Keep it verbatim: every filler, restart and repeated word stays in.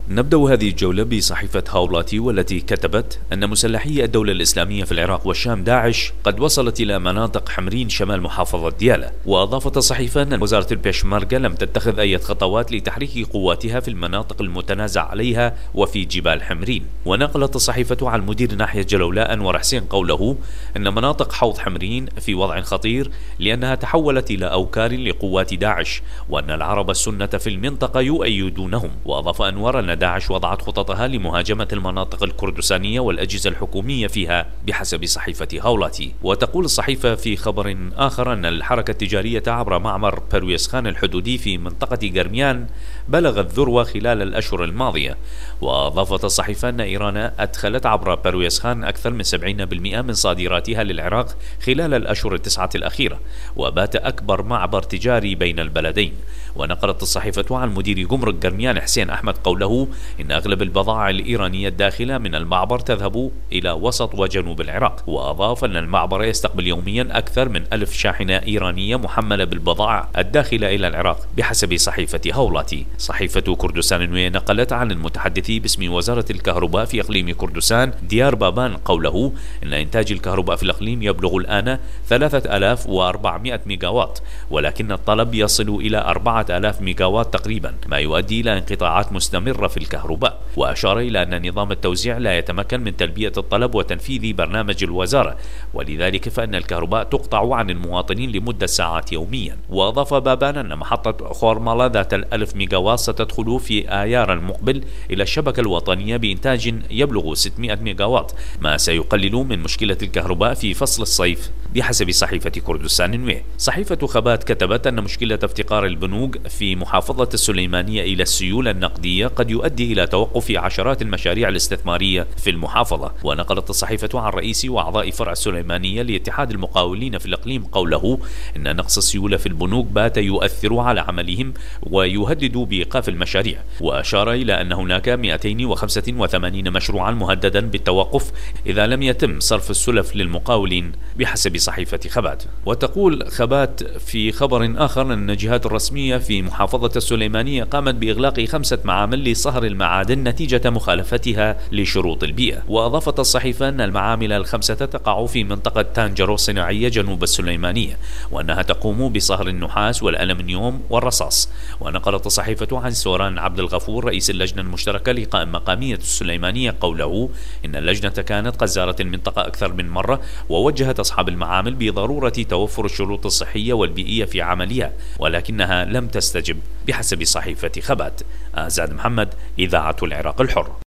نبدأ هذه الجولة بصحيفة هاولاتي، والتي كتبت أن مسلحي الدولة الإسلامية في العراق والشام داعش قد وصلت إلى مناطق حمرين شمال محافظة ديالى. وأضافت الصحيفة أن وزارة البيشمركة لم تتخذ أي خطوات لتحريك قواتها في المناطق المتنازع عليها وفي جبال حمرين. ونقلت الصحيفة عن مدير ناحية جلولاء أنور حسين قوله أن مناطق حوض حمرين في وضع خطير لأنها تحولت إلى أوكار لقوات داعش، وأن العرب السنة في المنطقة يؤيدونهم. وأضاف أنور أن داعش وضعت خططها لمهاجمة المناطق الكردستانية والأجهزة الحكومية فيها بحسب صحيفة هاولاتي. وتقول الصحيفة في خبر آخر أن الحركة التجارية عبر معبر برويس خان الحدودي في منطقة قرميان بلغت ذروة خلال الأشهر الماضية. وأضافت الصحيفة أن إيران أدخلت عبر برويس خان أكثر من سبعين بالمئة من صادراتها للعراق خلال الأشهر التسعة الأخيرة، وبات أكبر معبر تجاري بين البلدين. ونقلت الصحيفة عن مدير جمرك قرميان حسين أحمد قوله إن أغلب البضائع الإيرانية الداخلة من المعبر تذهب إلى وسط وجنوب العراق. وأضاف أن المعبر يستقبل يوميا أكثر من ألف شاحنة إيرانية محملة بالبضائع الداخلة إلى العراق بحسب صحيفة هاولاتي. صحيفة كردستان النوية نقلت عن المتحدث باسم وزارة الكهرباء في إقليم كردستان ديار بابان قوله إن إنتاج الكهرباء في الإقليم يبلغ الآن ثلاثة آلاف وأربعمئة ميجاوات، ولكن الطلب يصل إلى أربعة آلاف ميجاوات تقريبا، ما يؤدي إلى انقطاعات مستمرة في الكهرباء. وأشار إلى أن نظام التوزيع لا يتمكن من تلبية الطلب وتنفيذ برنامج الوزارة، ولذلك فإن الكهرباء تقطع عن المواطنين لمدة ساعات يوميا. وأضاف بابان أن محطة خورمالة ذات الألف ميجاوات ستدخل في آيار المقبل إلى الشبكة الوطنية بإنتاج يبلغ ستمئة ميجاوات، ما سيقلل من مشكلة الكهرباء في فصل الصيف بحسب صحيفة كردستان النوية. صحيفة خبات كتبت أن مشكلة افتقار البنوك في محافظة السليمانية إلى السيولة النقدية قد يؤدي إلى توقف عشرات المشاريع الاستثمارية في المحافظة. ونقلت الصحيفة عن رئيس وأعضاء فرع السليمانية لاتحاد المقاولين في الإقليم قوله إن نقص السيولة في البنوك بات يؤثر على عملهم ويهدد بإيقاف المشاريع. وأشار إلى أن هناك مئتين وخمسة وثمانين مشروعا مهددا بالتوقف إذا لم يتم صرف السلف للمقاولين بحسب صحيفة خبات. وتقول خبات في خبر آخر أن الجهات الرسمية في محافظة السليمانية قامت بإغلاق خمسة معامل لصهر المعادن نتيجة مخالفتها لشروط البيئة. وأضافت الصحيفة أن المعامل الخمسة تقع في منطقة تانجرو الصناعية جنوب السليمانية، وأنها تقوم بصهر النحاس والألمنيوم والرصاص. ونقلت الصحيفة عن سوران عبد الغفور رئيس اللجنة المشتركة لقائمة مقامية السليمانية قوله إن اللجنة كانت قد زارت المنطقة أكثر من مرة ووجهت أصحاب المعامل بضرورة توفر الشروط الصحية والبيئية في عملها، ولكنها لم تستجب بحسب صحيفة خبات. آزاد محمد، إذاعة العراق الحر.